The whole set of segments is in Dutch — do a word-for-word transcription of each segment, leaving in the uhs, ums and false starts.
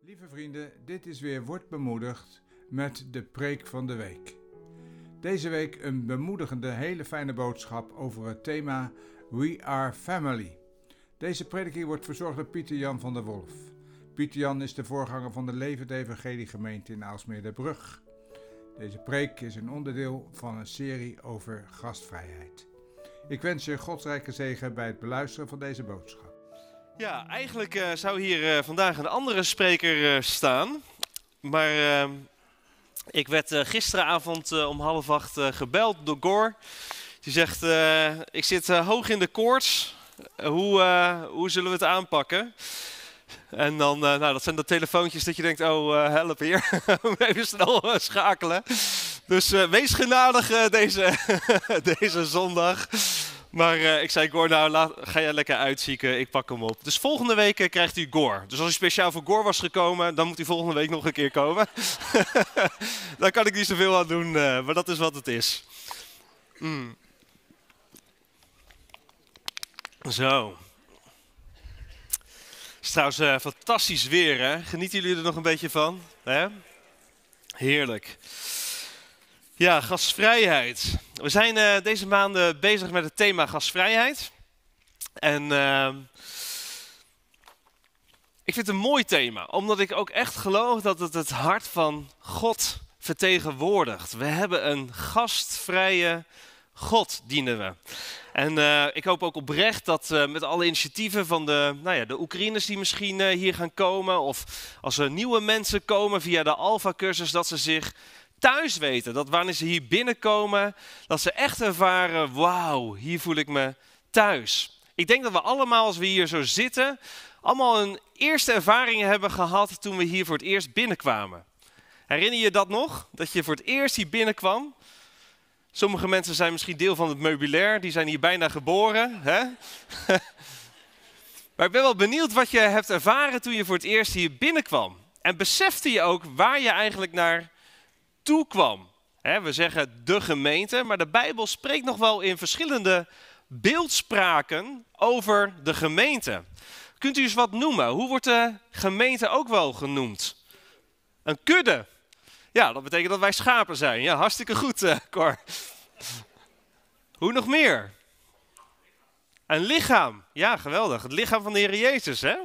Lieve vrienden, dit is weer Word Bemoedigd met de preek van de week. Deze week een bemoedigende, hele fijne boodschap over het thema We Are Family. Deze prediking wordt verzorgd door Pieter Jan van der Wolf. Pieter Jan is de voorganger van de Levende Evangelie Gemeente in Aalsmeer-de-Brug. Deze preek is een onderdeel van een serie over gastvrijheid. Ik wens je godsrijke zegen bij het beluisteren van deze boodschap. Ja, eigenlijk uh, zou hier uh, vandaag een andere spreker uh, staan. Maar uh, ik werd uh, gisteravond uh, om half acht uh, gebeld door Gor. Die zegt, uh, ik zit uh, hoog in de koorts. Uh, hoe, uh, hoe zullen we het aanpakken? En dan, uh, nou, dat zijn de telefoontjes dat je denkt, oh uh, help hier. Even snel uh, schakelen. Dus uh, wees genadig uh, deze, deze zondag. Maar uh, ik zei, Gor, nou laat, ga jij lekker uitzieken, ik pak hem op. Dus volgende week uh, krijgt u Gor. Dus als u speciaal voor Gor was gekomen, dan moet u volgende week nog een keer komen. Daar kan ik niet zoveel aan doen, uh, maar dat is wat het is. Mm. Zo. Het is trouwens uh, fantastisch weer, hè? Genieten jullie er nog een beetje van? Hè? Heerlijk. Ja, gastvrijheid. We zijn uh, deze maanden bezig met het thema gastvrijheid. En uh, ik vind het een mooi thema, omdat ik ook echt geloof dat het het hart van God vertegenwoordigt. We hebben een gastvrije God, dienen we. En uh, ik hoop ook oprecht dat uh, met alle initiatieven van de, nou ja, de Oekraïners die misschien uh, hier gaan komen, of als er nieuwe mensen komen via de Alpha-cursus, dat ze zich thuis weten. Dat wanneer ze hier binnenkomen, dat ze echt ervaren, wauw, hier voel ik me thuis. Ik denk dat we allemaal, als we hier zo zitten, allemaal een eerste ervaring hebben gehad toen we hier voor het eerst binnenkwamen. Herinner je dat nog? Dat je voor het eerst hier binnenkwam? Sommige mensen zijn misschien deel van het meubilair, die zijn hier bijna geboren. Hè? Maar ik ben wel benieuwd wat je hebt ervaren toen je voor het eerst hier binnenkwam. En besefte je ook waar je eigenlijk naar toe kwam. He, we zeggen de gemeente, maar de Bijbel spreekt nog wel in verschillende beeldspraken over de gemeente. Kunt u eens wat noemen? Hoe wordt de gemeente ook wel genoemd? Een kudde. Ja, dat betekent dat wij schapen zijn. Ja, hartstikke goed, uh, Cor. Hoe nog meer? Een lichaam. Ja, geweldig. Het lichaam van de Heer Jezus, hè?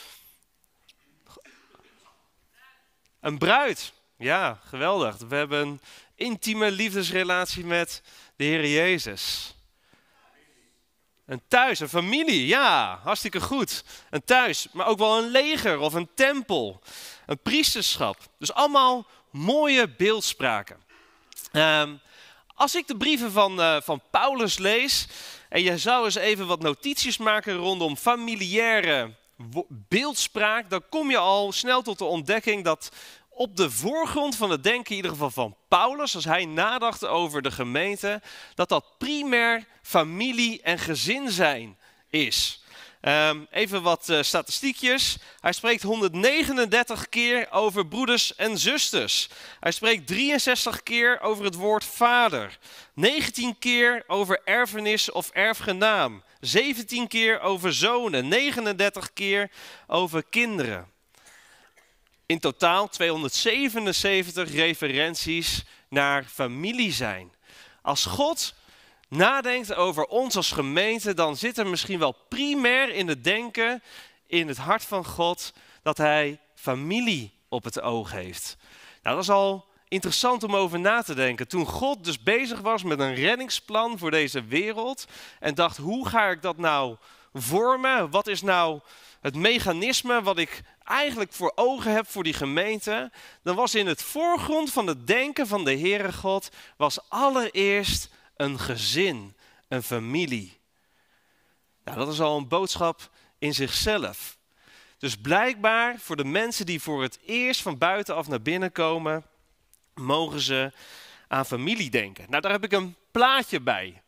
Een bruid. Ja, geweldig. We hebben een intieme liefdesrelatie met de Heer Jezus. Een thuis, een familie. Ja, hartstikke goed. Een thuis, maar ook wel een leger of een tempel. Een priesterschap. Dus allemaal mooie beeldspraken. Um, als ik de brieven van, uh, van Paulus lees, en je zou eens even wat notities maken rondom familiaire beeldspraak, dan kom je al snel tot de ontdekking dat op de voorgrond van het denken, in ieder geval van Paulus, als hij nadacht over de gemeente, dat dat primair familie en gezin zijn is. Um, even wat uh, statistiekjes. Hij spreekt honderdnegenendertig keer over broeders en zusters. Hij spreekt drieënzestig keer over het woord vader. negentien keer over erfenis of erfgenaam. zeventien keer over zonen. negenendertig keer over kinderen. In totaal tweehonderdzevenenzeventig referenties naar familie zijn. Als God nadenkt over ons als gemeente, dan zit er misschien wel primair in het denken, in het hart van God, dat hij familie op het oog heeft. Nou, dat is al interessant om over na te denken. Toen God dus bezig was met een reddingsplan voor deze wereld en dacht, hoe ga ik dat nou vormen? Wat is nou het mechanisme wat ik eigenlijk voor ogen heb voor die gemeente? Dan was in het voorgrond van het denken van de Heere God, was allereerst een gezin, een familie. Nou, dat is al een boodschap in zichzelf. Dus blijkbaar voor de mensen die voor het eerst van buitenaf naar binnen komen, mogen ze aan familie denken. Nou, daar heb ik een plaatje bij.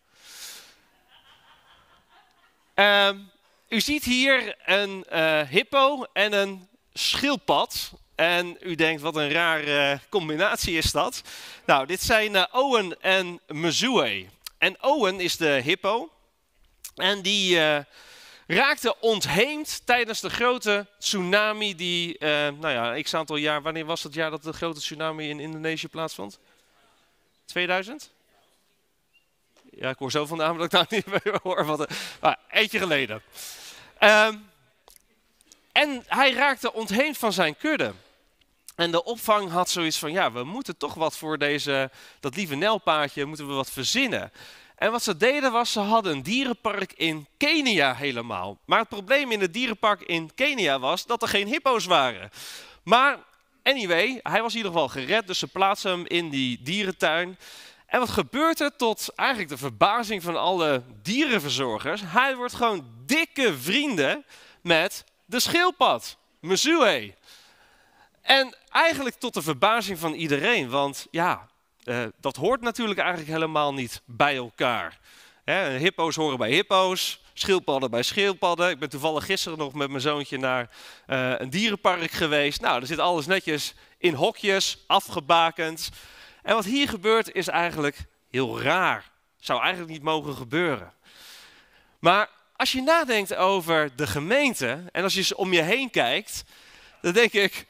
Uh, u ziet hier een uh, hippo en een schildpad. En u denkt, wat een rare uh, combinatie is dat. Nou, dit zijn uh, Owen en Mezue. En Owen is de hippo. En die uh, raakte ontheemd tijdens de grote tsunami die, uh, nou ja, x aantal jaar, wanneer was het jaar dat de grote tsunami in Indonesië plaatsvond? tweeduizend? Ja, ik hoor zo van de naam dat ik nou niet meer hoor. Wat, maar eentje geleden. Um, en hij raakte ontheemd van zijn kudde. En de opvang had zoiets van, ja, we moeten toch wat voor deze, dat lieve Nijlpaardje, moeten we wat verzinnen. En wat ze deden was, ze hadden een dierenpark in Kenia helemaal. Maar het probleem in het dierenpark in Kenia was dat er geen hippo's waren. Maar anyway, hij was in ieder geval gered, dus ze plaatsen hem in die dierentuin. En wat gebeurt er tot eigenlijk de verbazing van alle dierenverzorgers? Hij wordt gewoon dikke vrienden met de schildpad, Mesue. En eigenlijk tot de verbazing van iedereen, want ja, uh, dat hoort natuurlijk eigenlijk helemaal niet bij elkaar. Hè, hippo's horen bij hippo's, schildpadden bij schildpadden. Ik ben toevallig gisteren nog met mijn zoontje naar uh, een dierenpark geweest. Nou, er zit alles netjes in hokjes, afgebakend. En wat hier gebeurt is eigenlijk heel raar. Zou eigenlijk niet mogen gebeuren. Maar als je nadenkt over de gemeente en als je om je heen kijkt, dan denk ik...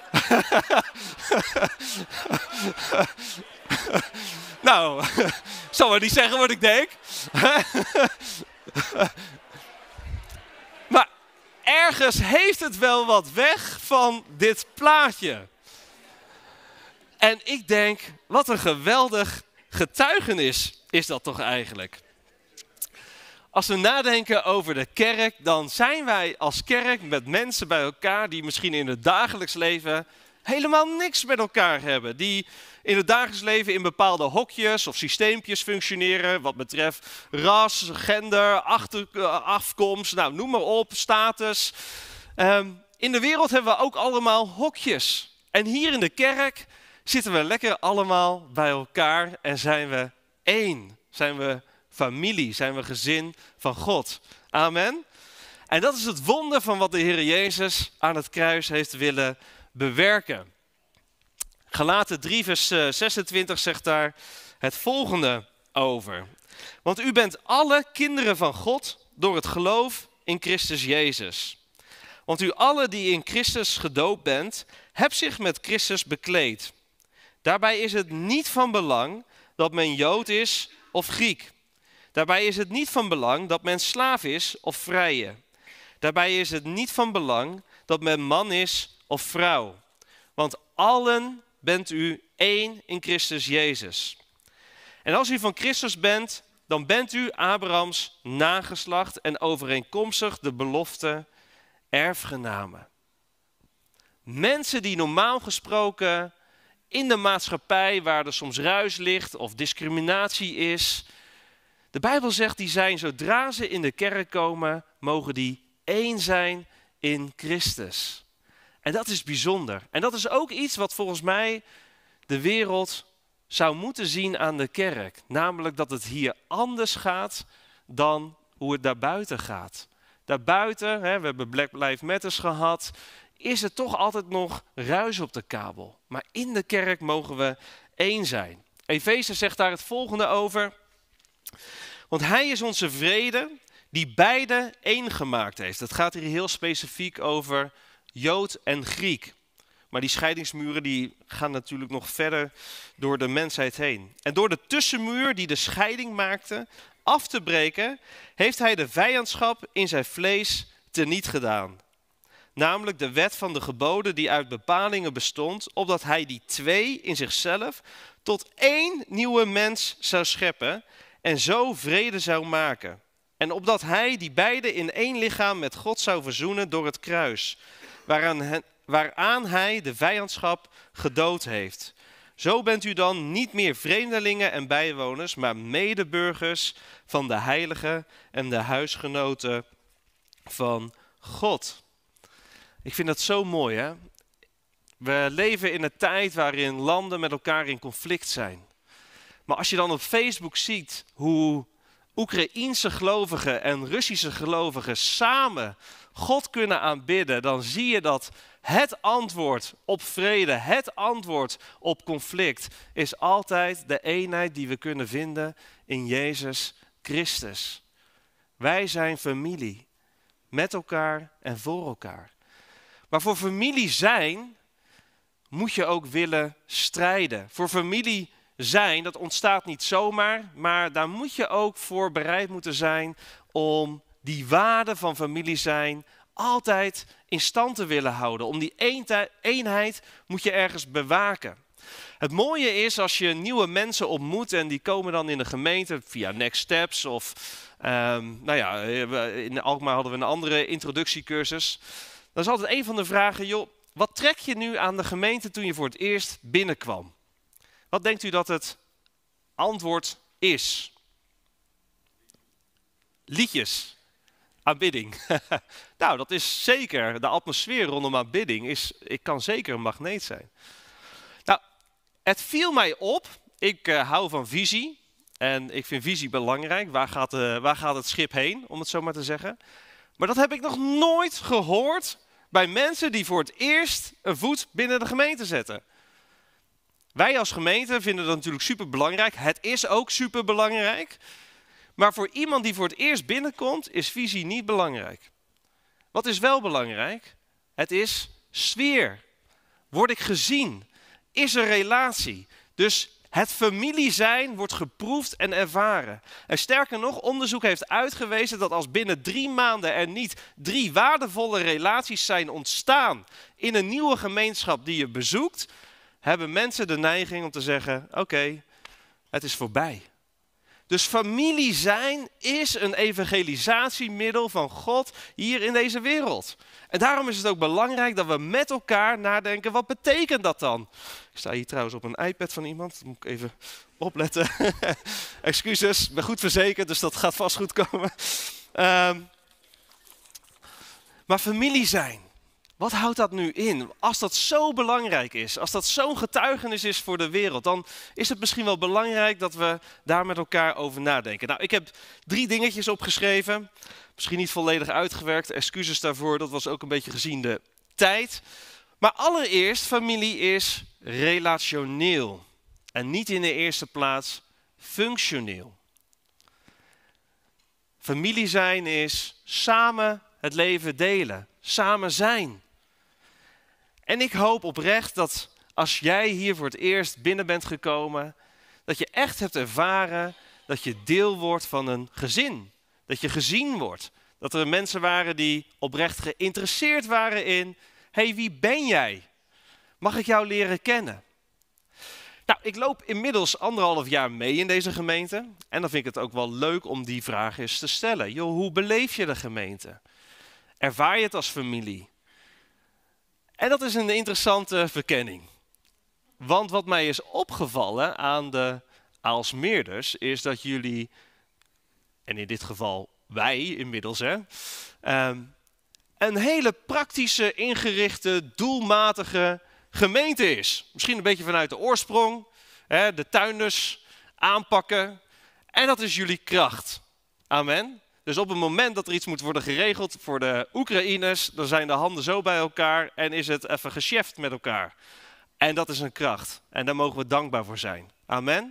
nou, ik zal maar niet zeggen wat ik denk. Maar ergens heeft het wel wat weg van dit plaatje. En ik denk, wat een geweldig getuigenis is dat toch eigenlijk. Als we nadenken over de kerk, dan zijn wij als kerk met mensen bij elkaar die misschien in het dagelijks leven helemaal niks met elkaar hebben. Die in het dagelijks leven in bepaalde hokjes of systeempjes functioneren wat betreft ras, gender, achter, afkomst, nou, noem maar op, status. Um, in de wereld hebben we ook allemaal hokjes. En hier in de kerk zitten we lekker allemaal bij elkaar en zijn we één. Zijn we familie, zijn we gezin van God. Amen. En dat is het wonder van wat de Heer Jezus aan het kruis heeft willen bewerken. Galaten drie vers zesentwintig zegt daar het volgende over. Want u bent alle kinderen van God door het geloof in Christus Jezus. Want u allen die in Christus gedoopt bent, hebt zich met Christus bekleed. Daarbij is het niet van belang dat men Jood is of Griek. Daarbij is het niet van belang dat men slaaf is of vrije. Daarbij is het niet van belang dat men man is of vrouw. Want allen bent u één in Christus Jezus. En als u van Christus bent, dan bent u Abrahams nageslacht en overeenkomstig de belofte erfgenamen. Mensen die normaal gesproken in de maatschappij, waar er soms ruis ligt of discriminatie is, de Bijbel zegt, die zijn, zodra ze in de kerk komen, mogen die één zijn in Christus. En dat is bijzonder. En dat is ook iets wat volgens mij de wereld zou moeten zien aan de kerk. Namelijk dat het hier anders gaat dan hoe het daarbuiten gaat. Daarbuiten, hè, we hebben Black Lives Matter gehad, is er toch altijd nog ruis op de kabel. Maar in de kerk mogen we één zijn. Efeze zegt daar het volgende over. Want hij is onze vrede die beide één gemaakt heeft. Het gaat hier heel specifiek over Jood en Griek. Maar die scheidingsmuren die gaan natuurlijk nog verder door de mensheid heen. En door de tussenmuur die de scheiding maakte af te breken, heeft hij de vijandschap in zijn vlees teniet gedaan. Namelijk de wet van de geboden die uit bepalingen bestond, opdat hij die twee in zichzelf tot één nieuwe mens zou scheppen en zo vrede zou maken. En opdat hij die beide in één lichaam met God zou verzoenen door het kruis, waaraan, he, waaraan hij de vijandschap gedood heeft. Zo bent u dan niet meer vreemdelingen en bijwoners, maar medeburgers van de heiligen en de huisgenoten van God. Ik vind dat zo mooi, hè? We leven in een tijd waarin landen met elkaar in conflict zijn. Maar als je dan op Facebook ziet hoe Oekraïense gelovigen en Russische gelovigen samen God kunnen aanbidden, dan zie je dat het antwoord op vrede, het antwoord op conflict, is altijd de eenheid die we kunnen vinden in Jezus Christus. Wij zijn familie. met elkaar en voor elkaar. Maar voor familie zijn moet je ook willen strijden. Voor familie zijn, dat ontstaat niet zomaar, maar daar moet je ook voor bereid moeten zijn om die waarde van familie zijn altijd in stand te willen houden. Om die eenheid moet je ergens bewaken. Het mooie is als je nieuwe mensen ontmoet en die komen dan in de gemeente via Next Steps of um, nou ja, in Alkmaar hadden we een andere introductiecursus. Dan is altijd een van de vragen, joh, wat trek je nu aan de gemeente toen je voor het eerst binnenkwam? Wat denkt u dat het antwoord is? Liedjes, aanbidding. Nou, dat is zeker, de atmosfeer rondom aanbidding is, ik kan zeker een magneet zijn. Nou, het viel mij op, ik uh, hou van visie en ik vind visie belangrijk. Waar gaat, uh, waar gaat het schip heen, om het zo maar te zeggen? Maar dat heb ik nog nooit gehoord bij mensen die voor het eerst een voet binnen de gemeente zetten. Wij als gemeente vinden dat natuurlijk super belangrijk. Het is ook super belangrijk. Maar voor iemand die voor het eerst binnenkomt, is visie niet belangrijk. Wat is wel belangrijk? Het is sfeer. Word ik gezien? Is er relatie? Dus het familie zijn wordt geproefd en ervaren. En sterker nog, onderzoek heeft uitgewezen dat als binnen drie maanden er niet drie waardevolle relaties zijn ontstaan in een nieuwe gemeenschap die je bezoekt, hebben mensen de neiging om te zeggen, oké, okay, het is voorbij. Dus familie zijn is een evangelisatiemiddel van God hier in deze wereld. En daarom is het ook belangrijk dat we met elkaar nadenken, wat betekent dat dan? Ik sta hier trouwens op een iPad van iemand, dat moet ik even opletten. Excuses, ik ben goed verzekerd, dus dat gaat vast goed komen. Um, maar familie zijn. Wat houdt dat nu in? Als dat zo belangrijk is, als dat zo'n getuigenis is voor de wereld, dan is het misschien wel belangrijk dat we daar met elkaar over nadenken. Nou, ik heb drie dingetjes opgeschreven, misschien niet volledig uitgewerkt, excuses daarvoor, dat was ook een beetje gezien de tijd. Maar allereerst, familie is relationeel en niet in de eerste plaats functioneel. Familie zijn is samen het leven delen, samen zijn. En ik hoop oprecht dat als jij hier voor het eerst binnen bent gekomen, dat je echt hebt ervaren dat je deel wordt van een gezin. Dat je gezien wordt. Dat er mensen waren die oprecht geïnteresseerd waren in, hey, wie ben jij? Mag ik jou leren kennen? Nou, ik loop inmiddels anderhalf jaar mee in deze gemeente. En dan vind ik het ook wel leuk om die vraag eens te stellen. Joh, hoe beleef je de gemeente? Ervaar je het als familie? En dat is een interessante verkenning. Want wat mij is opgevallen aan de Aalsmeerders is dat jullie, en in dit geval wij inmiddels, hè, um, een hele praktische, ingerichte, doelmatige gemeente is. Misschien een beetje vanuit de oorsprong, hè, de tuinders aanpakken. En dat is jullie kracht. Amen. Dus op het moment dat er iets moet worden geregeld voor de Oekraïners, dan zijn de handen zo bij elkaar en is het even geschäft met elkaar. En dat is een kracht. En daar mogen we dankbaar voor zijn. Amen.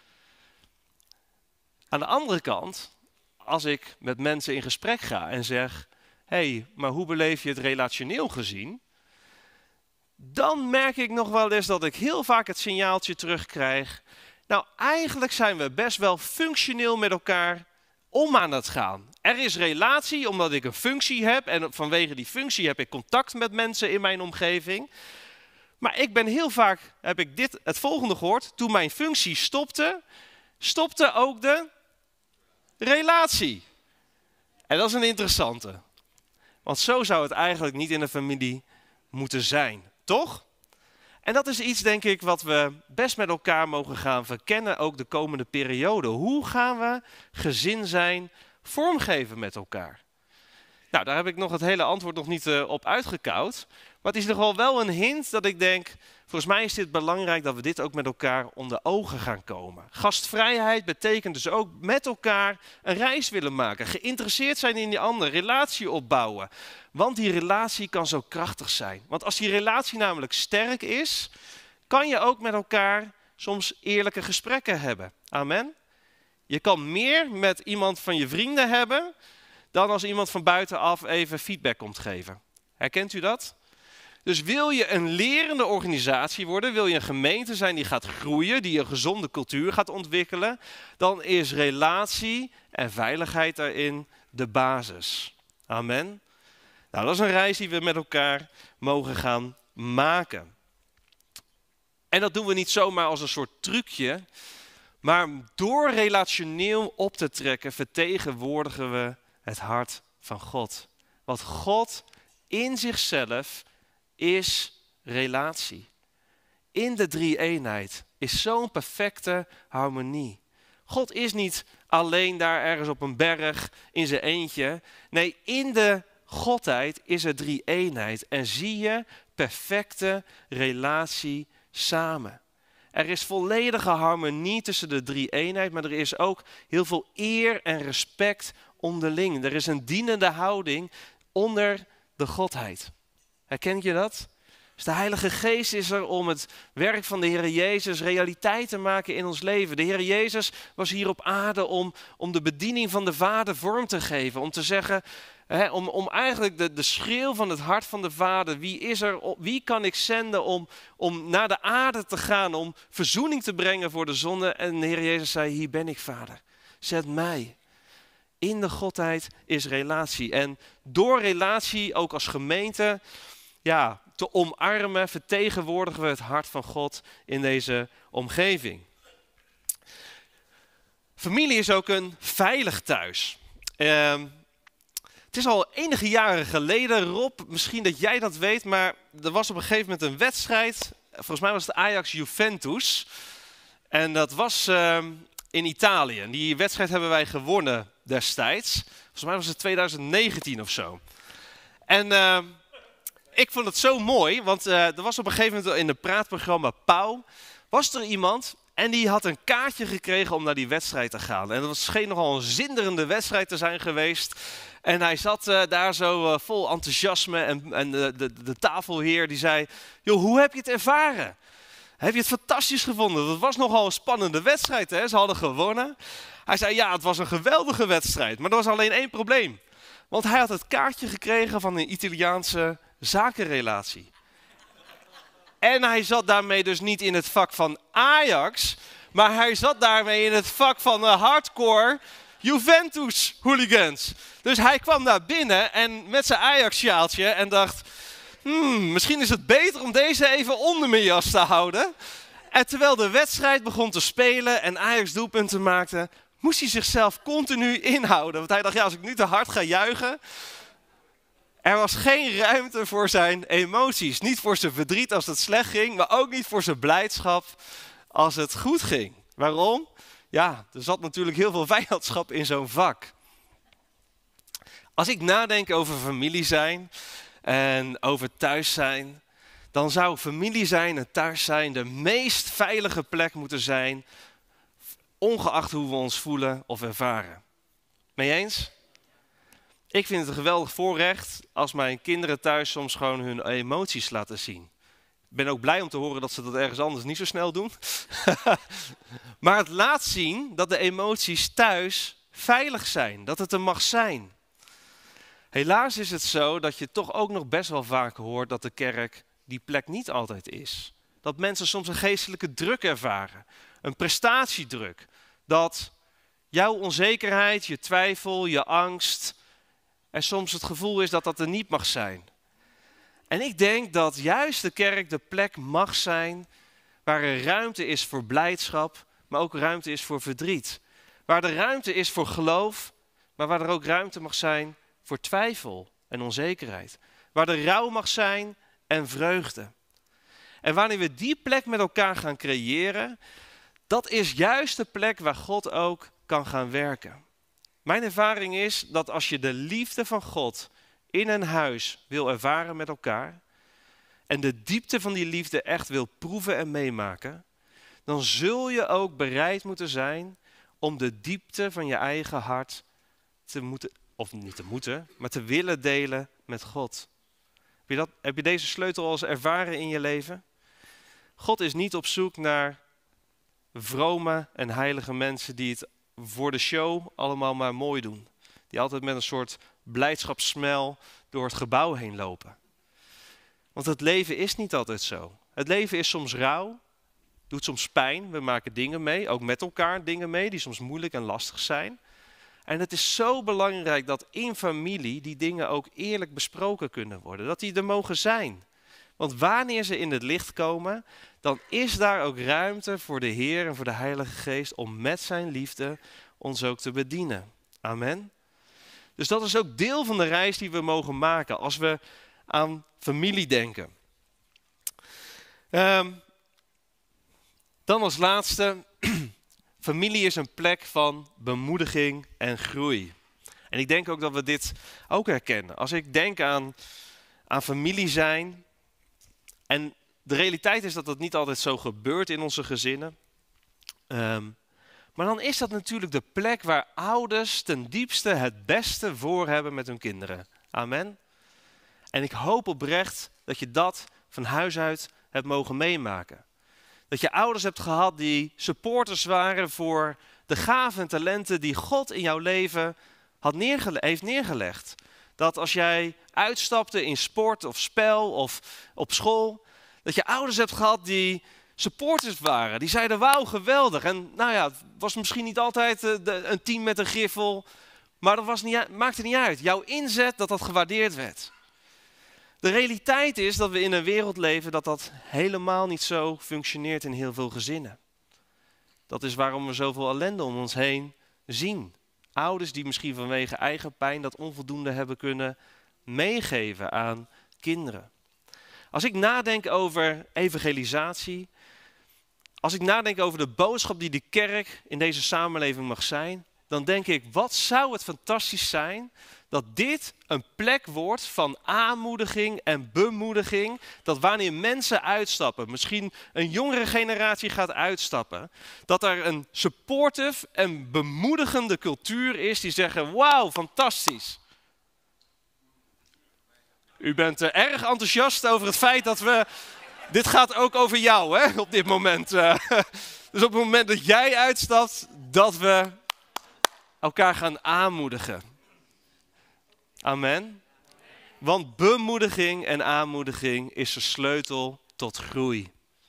Aan de andere kant, als ik met mensen in gesprek ga en zeg, hé, hey, maar hoe beleef je het relationeel gezien? Dan merk ik nog wel eens dat ik heel vaak het signaaltje terugkrijg. Nou, eigenlijk zijn we best wel functioneel met elkaar om aan het gaan. Er is relatie omdat ik een functie heb en vanwege die functie heb ik contact met mensen in mijn omgeving. Maar ik ben heel vaak, heb ik dit, het volgende gehoord, toen mijn functie stopte, stopte ook de relatie. En dat is een interessante. Want zo zou het eigenlijk niet in een familie moeten zijn, toch? En dat is iets, denk ik, wat we best met elkaar mogen gaan verkennen, ook de komende periode. Hoe gaan we gezin zijn vormgeven met elkaar? Nou, daar heb ik nog het hele antwoord nog niet uh, op uitgekauwd. Maar het is nog wel wel een hint dat ik denk, volgens mij is dit belangrijk dat we dit ook met elkaar onder ogen gaan komen. Gastvrijheid betekent dus ook met elkaar een reis willen maken. Geïnteresseerd zijn in die ander, relatie opbouwen. Want die relatie kan zo krachtig zijn. Want als die relatie namelijk sterk is, kan je ook met elkaar soms eerlijke gesprekken hebben. Amen. Je kan meer met iemand van je vrienden hebben dan als iemand van buitenaf even feedback komt geven. Herkent u dat? Dus wil je een lerende organisatie worden, wil je een gemeente zijn die gaat groeien, die een gezonde cultuur gaat ontwikkelen, dan is relatie en veiligheid daarin de basis. Amen. Nou, dat is een reis die we met elkaar mogen gaan maken. En dat doen we niet zomaar als een soort trucje, maar door relationeel op te trekken vertegenwoordigen we het hart van God. Want God in zichzelf is relatie. In de drie-eenheid is zo'n perfecte harmonie. God is niet alleen daar ergens op een berg in zijn eentje. Nee, in de Godheid is er drie-eenheid en zie je perfecte relatie samen. Er is volledige harmonie tussen de drie-eenheid, maar er is ook heel veel eer en respect onderling. Er is een dienende houding onder de Godheid. Herken je dat? Dus de Heilige Geest is er om het werk van de Heer Jezus realiteit te maken in ons leven. De Heer Jezus was hier op aarde om, om de bediening van de Vader vorm te geven. Om te zeggen, hè, om, om eigenlijk de, de schreeuw van het hart van de Vader. Wie is er, wie kan ik zenden om, om naar de aarde te gaan, om verzoening te brengen voor de zonde? En de Heer Jezus zei, hier ben ik, Vader. Zet mij. In de Godheid is relatie. En door relatie, ook als gemeente, ja, te omarmen, vertegenwoordigen we het hart van God in deze omgeving. Familie is ook een veilig thuis. Uh, het is al enige jaren geleden, Rob, misschien dat jij dat weet, maar er was op een gegeven moment een wedstrijd. Volgens mij was het Ajax-Juventus. En dat was uh, in Italië. En die wedstrijd hebben wij gewonnen destijds. Volgens mij was het twintig negentien of zo. En uh, ik vond het zo mooi, want uh, er was op een gegeven moment in het praatprogramma Pauw, was er iemand en die had een kaartje gekregen om naar die wedstrijd te gaan. En dat scheen nogal een zinderende wedstrijd te zijn geweest. En hij zat uh, daar zo uh, vol enthousiasme en, en de, de, de tafelheer die zei, joh, hoe heb je het ervaren? Heb je het fantastisch gevonden? Dat was nogal een spannende wedstrijd, hè? Ze hadden gewonnen. Hij zei, ja, het was een geweldige wedstrijd, maar er was alleen één probleem. Want hij had het kaartje gekregen van een Italiaanse zakenrelatie. En hij zat daarmee dus niet in het vak van Ajax, maar hij zat daarmee in het vak van de hardcore Juventus hooligans. Dus hij kwam daar binnen en met zijn Ajax-sjaaltje en dacht, hmm, misschien is het beter om deze even onder mijn jas te houden. En terwijl de wedstrijd begon te spelen en Ajax doelpunten maakte, moest hij zichzelf continu inhouden. Want hij dacht, ja, als ik nu te hard ga juichen, er was geen ruimte voor zijn emoties. Niet voor zijn verdriet als het slecht ging, maar ook niet voor zijn blijdschap als het goed ging. Waarom? Ja, er zat natuurlijk heel veel vijandschap in zo'n vak. Als ik nadenk over familie zijn en over thuis zijn, dan zou familie zijn en thuis zijn de meest veilige plek moeten zijn, ongeacht hoe we ons voelen of ervaren. Mee eens? Ik vind het een geweldig voorrecht als mijn kinderen thuis soms gewoon hun emoties laten zien. Ik ben ook blij om te horen dat ze dat ergens anders niet zo snel doen. Maar het laat zien dat de emoties thuis veilig zijn, dat het er mag zijn. Helaas is het zo dat je toch ook nog best wel vaak hoort dat de kerk die plek niet altijd is. Dat mensen soms een geestelijke druk ervaren, een prestatiedruk. Dat jouw onzekerheid, je twijfel, je angst er soms het gevoel is dat dat er niet mag zijn. En ik denk dat juist de kerk de plek mag zijn waar er ruimte is voor blijdschap, maar ook ruimte is voor verdriet. Waar er ruimte is voor geloof, maar waar er ook ruimte mag zijn voor twijfel en onzekerheid. Waar er rouw mag zijn en vreugde. En wanneer we die plek met elkaar gaan creëren, dat is juist de plek waar God ook kan gaan werken. Mijn ervaring is dat als je de liefde van God in een huis wil ervaren met elkaar en de diepte van die liefde echt wil proeven en meemaken, dan zul je ook bereid moeten zijn om de diepte van je eigen hart te moeten, of niet te moeten, maar te willen delen met God. Heb je, dat, heb je deze sleutel al eens ervaren in je leven? God is niet op zoek naar vrome en heilige mensen die het voor de show allemaal maar mooi doen. die altijd met een soort blijdschapssmel door het gebouw heen lopen. Want het leven is niet altijd zo. Het leven is soms rauw, doet soms pijn. We maken dingen mee, ook met elkaar dingen mee die soms moeilijk en lastig zijn. En het is zo belangrijk dat in familie die dingen ook eerlijk besproken kunnen worden. Dat die er mogen zijn. Want wanneer ze in het licht komen, dan is daar ook ruimte voor de Heer en voor de Heilige Geest om met zijn liefde ons ook te bedienen. Amen. Dus dat is ook deel van de reis die we mogen maken als we aan familie denken. Um, dan als laatste, familie is een plek van bemoediging en groei. En ik denk ook dat we dit ook herkennen. Als ik denk aan, aan familie zijn, en de realiteit is dat dat niet altijd zo gebeurt in onze gezinnen. Um, maar dan is dat natuurlijk de plek waar ouders ten diepste het beste voor hebben met hun kinderen. Amen. En ik hoop oprecht dat je dat van huis uit hebt mogen meemaken. Dat je ouders hebt gehad die supporters waren voor de gaven en talenten die God in jouw leven had neergele- heeft neergelegd. Dat als jij uitstapte in sport of spel of op school, dat je ouders hebt gehad die supporters waren. Die zeiden, wauw, geweldig. En nou ja, het was misschien niet altijd uh, de, een team met een griffel, maar dat was niet, maakte niet uit. Jouw inzet, dat dat gewaardeerd werd. De realiteit is dat we in een wereld leven dat dat helemaal niet zo functioneert in heel veel gezinnen. Dat is waarom we zoveel ellende om ons heen zien. Ouders die misschien vanwege eigen pijn dat onvoldoende hebben kunnen meegeven aan kinderen. Als ik nadenk over evangelisatie, als ik nadenk over de boodschap die de kerk in deze samenleving mag zijn, dan denk ik, wat zou het fantastisch zijn dat dit een plek wordt van aanmoediging en bemoediging. Dat wanneer mensen uitstappen, misschien een jongere generatie gaat uitstappen, dat er een supportive en bemoedigende cultuur is die zeggen, wauw, fantastisch. U bent uh, erg enthousiast over het feit dat we... Dit gaat ook over jou, hè, op dit moment. Uh, dus op het moment dat jij uitstapt, dat we elkaar gaan aanmoedigen. Amen. Want bemoediging en aanmoediging is de sleutel tot groei.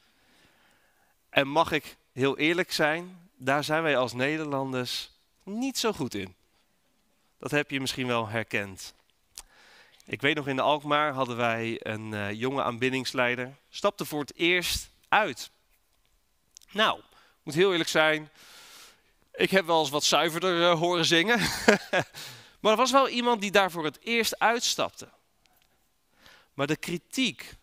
En mag ik heel eerlijk zijn, daar zijn wij als Nederlanders niet zo goed in. Dat heb je misschien wel herkend. Ik weet nog, in de Alkmaar hadden wij een uh, jonge aanbiddingsleider. Stapte voor het eerst uit. Nou, moet heel eerlijk zijn. Ik heb wel eens wat zuiverder uh, horen zingen. Maar er was wel iemand die daar voor het eerst uitstapte. Maar de kritiek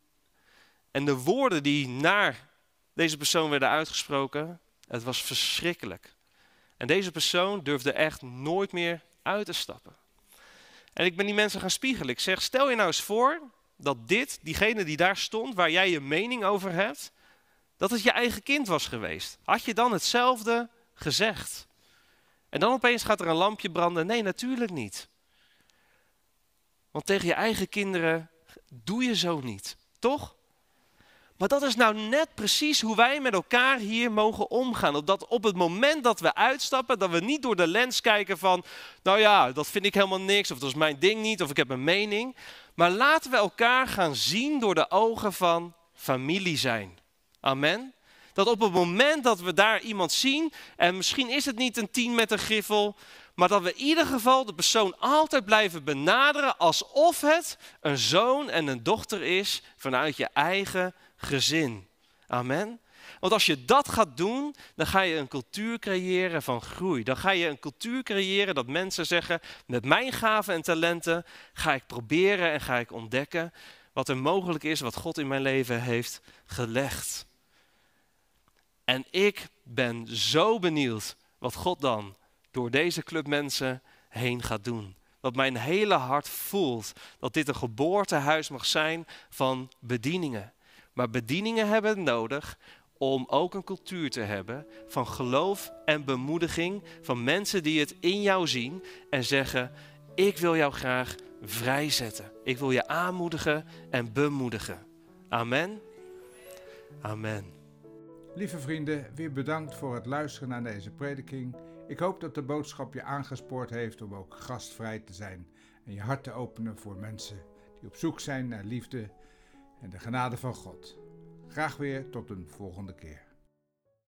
en de woorden die naar deze persoon werden uitgesproken, het was verschrikkelijk. En deze persoon durfde echt nooit meer uit te stappen. En ik ben die mensen gaan spiegelen. Ik zeg, stel je nou eens voor dat dit, diegene die daar stond, waar jij je mening over hebt, dat het je eigen kind was geweest. Had je dan hetzelfde gezegd? En dan opeens gaat er een lampje branden. Nee, natuurlijk niet. Want tegen je eigen kinderen doe je zo niet, toch? Maar dat is nou net precies hoe wij met elkaar hier mogen omgaan. Opdat op het moment dat we uitstappen, dat we niet door de lens kijken van, nou ja, dat vind ik helemaal niks, of dat is mijn ding niet, of ik heb een mening. Maar laten we elkaar gaan zien door de ogen van familie zijn. Amen. Dat op het moment dat we daar iemand zien, en misschien is het niet een team met een griffel, maar dat we in ieder geval de persoon altijd blijven benaderen alsof het een zoon en een dochter is vanuit je eigen gezin. Amen. Want als je dat gaat doen, dan ga je een cultuur creëren van groei. Dan ga je een cultuur creëren dat mensen zeggen, met mijn gaven en talenten ga ik proberen en ga ik ontdekken wat er mogelijk is, wat God in mijn leven heeft gelegd. En ik ben zo benieuwd wat God dan door deze club mensen heen gaat doen. Dat mijn hele hart voelt dat dit een geboortehuis mag zijn van bedieningen. Maar bedieningen hebben nodig om ook een cultuur te hebben van geloof en bemoediging. Van mensen die het in jou zien en zeggen, ik wil jou graag vrijzetten. Ik wil je aanmoedigen en bemoedigen. Amen. Amen. Lieve vrienden, weer bedankt voor het luisteren naar deze prediking Ik hoop dat de boodschap je aangespoord heeft om ook gastvrij te zijn en je hart te openen voor mensen die op zoek zijn naar liefde en de genade van God. Graag weer tot een volgende keer.